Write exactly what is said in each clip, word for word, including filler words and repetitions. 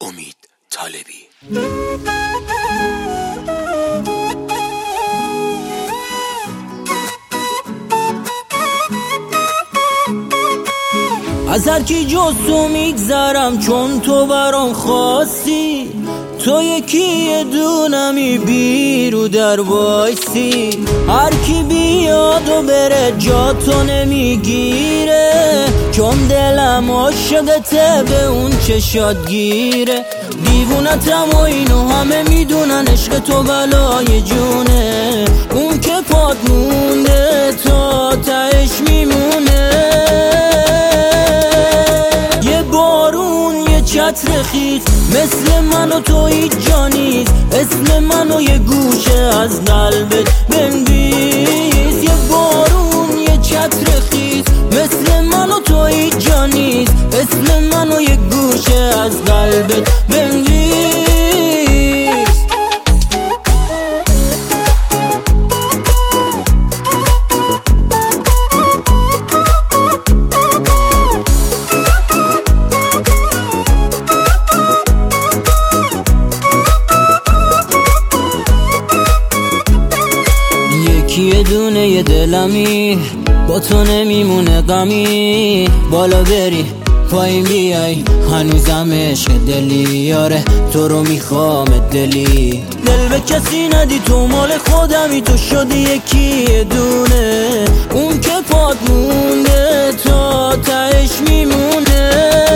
امید طالبی. از هر کی جز تو میگذرم چون تو برام خواستی، تو یکی دونمی بیرو در وایسی. هر کی بیاد و بره جا تو نمیگیره، چون دلم عاشقته به اون چشات گیره. دیوونتم و اینو همه میدونن، عشق تو بلای جونه. اون که پاد مونده تا تهش میمونه. یه بارون یه چتر خیز مثل من و تو هیچ جا نیست. اسم منو یه گوشه از قلبت بنویس. یه بارون یه چتر خیز مثل من و تو هیچ جا نیست. اسم منو یه گوشه از قلبت بنویس. یه دونه یه دلمی با تو نمیمونه غمی. بالا بری پایین بیای هنوزم عشق دلی. یاره تو رو میخوام دلی. دل به کسی ندی تو مال خودمی. تو شدی یکی دونه. اون که پاد مونده تا تهش میمونه.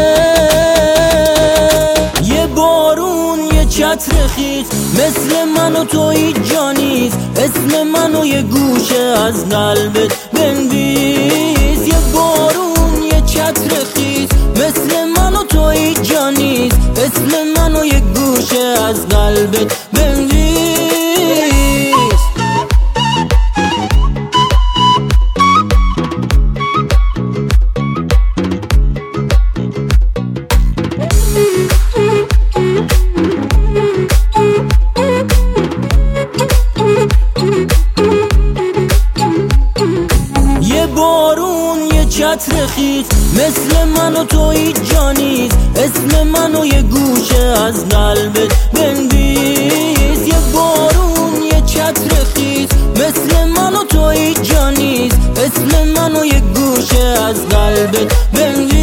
یه بارون یه چتر خیز مثل من و تو هیچ جا نیست. اسم منو یه گوشه از قلبت بنویس. یه بارون یه چتر خیز مثل من و تو هیچ جا نیست. اسم منو یه گوشه از قلبت بنویس. چتر خیز مثل من و تو هیچ جا نیست. اسم منو یه گوشه از قلبت بنویس. یه بارون یه چتر خیز مثل من و تو هیچ جا نیست. اسم منو یه گوشه از قلبت بنویس.